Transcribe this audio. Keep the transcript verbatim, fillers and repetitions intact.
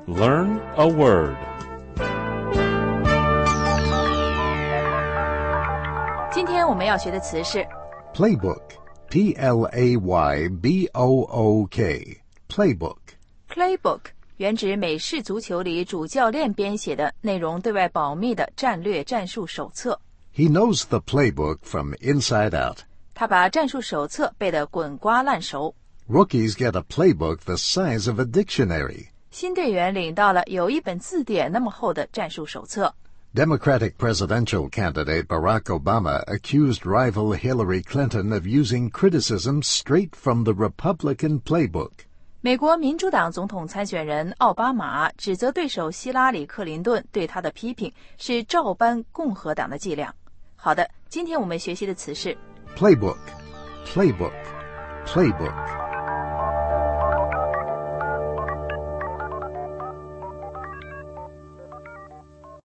Learn a word. 今天我们要学的词是 Playbook, P L A Y B O O K, Playbook. Playbook， 原指美式足球里主教练编写的内容对外保密的战略战术手册。 He knows the playbook from inside out. 他把战术手册背得滚瓜烂熟。 Rookies get a playbook the size of a dictionary. 新队员领到了有一本字典那么厚的战术手册。 Democratic presidential candidate Barack Obama accused rival Hillary Clinton of using criticism straight from the Republican playbook. 美国民主党总统参选人奥巴马指责对手希拉里·克林顿对他的批评是照搬共和党的伎俩。好的，今天我们学习的词是 Playbook, playbook, playbook.